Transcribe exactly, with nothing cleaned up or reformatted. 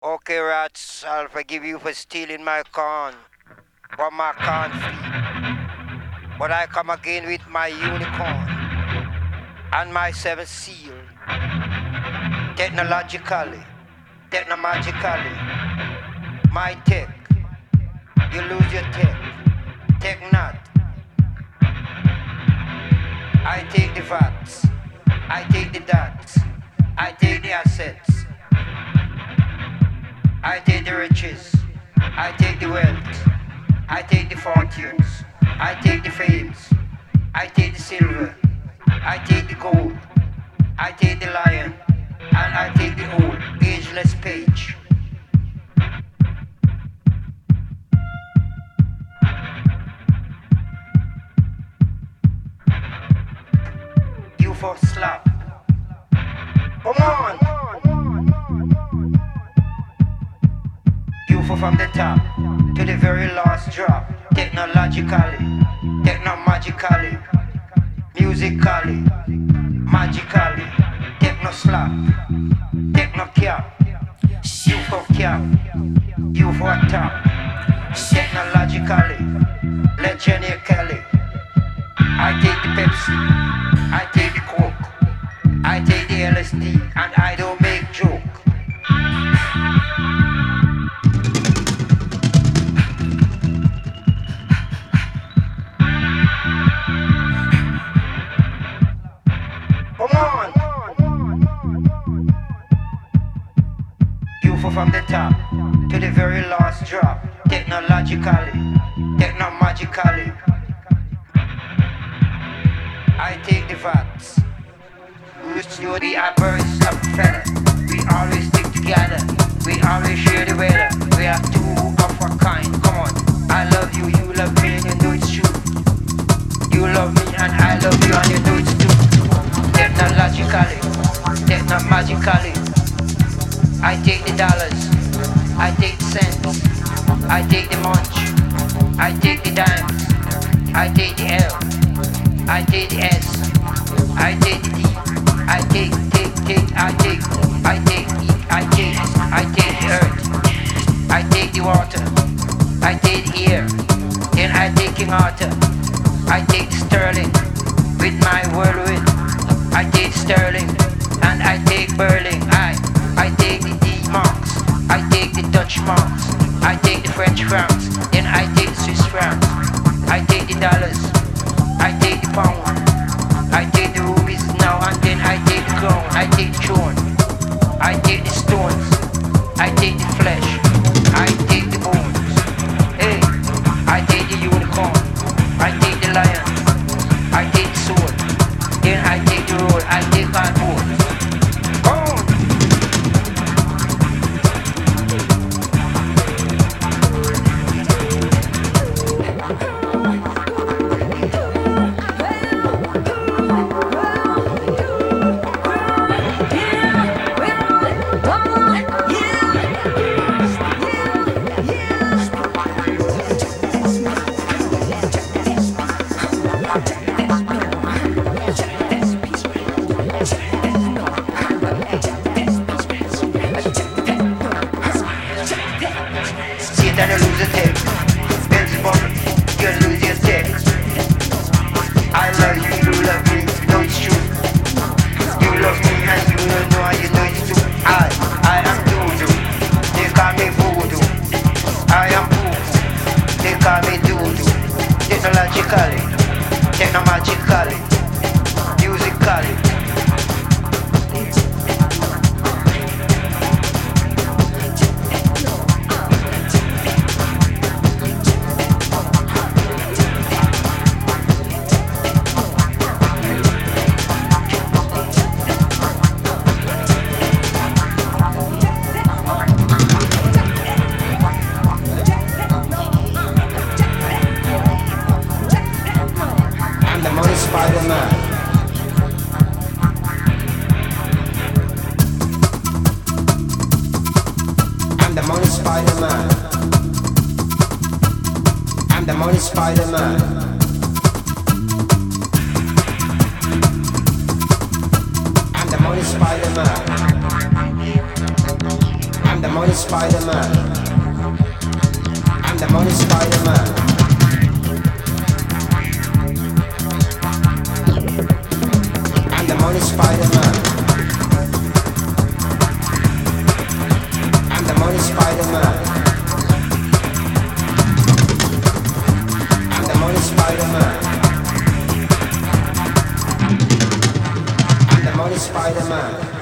Okay, rats, I'll forgive you for stealing my corn from my cornfield. But I come again with my unicorn and my seven seal. Technologically, technomagically, my tech, you lose your tech. Tech not. I take the facts. I take the dots. I take the assets. I take the riches. I take the wealth. I take the fortunes. I take the fames. I take the silver. I take the gold. I take the lion. And I take the old, ageless page. You for slap. Come on. You for from the top to the very last drop. Technologically, technomagically, musically, magically. Techno slap, techno cap. You for cap, you for top. Technologically, Legionnaire Kelly. I take the Pepsi, I take the Coke, I take the L S D, and I don't make joke. Come on! You for from the top to the very last drop. Technologically, technomagically. I take the facts. You the average of feather. We always stick together. We always share the weather. We are two of a kind. Come on. I love you, you love me, and you know it's true. You love me and I love you, and you know it's true. Technologically, technomagically. I take the dollars. I take the cents. I take the munch. I take the dimes. I take the L. I take the S, I take the D, I take, take, take, I take, I take E, I take, I take the earth, I take the water, I take the air, then I take King Arthur, I take the sterling, with my whirlwind, I take sterling, and I take Berlin, I, I take the D marks, I take the Dutch marks, I take the French francs, then I take the Swiss francs, I take the dollars, I take the pound, I take the rubies now and then I take the crown, I take the throne, I take the stones, I take the flesh, I take the bones, hey, I take the unicorn, I take the lion, I take the sword, then I take the road, I take all boards. the money Spider-Man. I'm the money Spider-Man. I'm the money Spider-Man. I'm the money Spider-Man. I'm the money Spider-Man. I'm the money Spider-Man.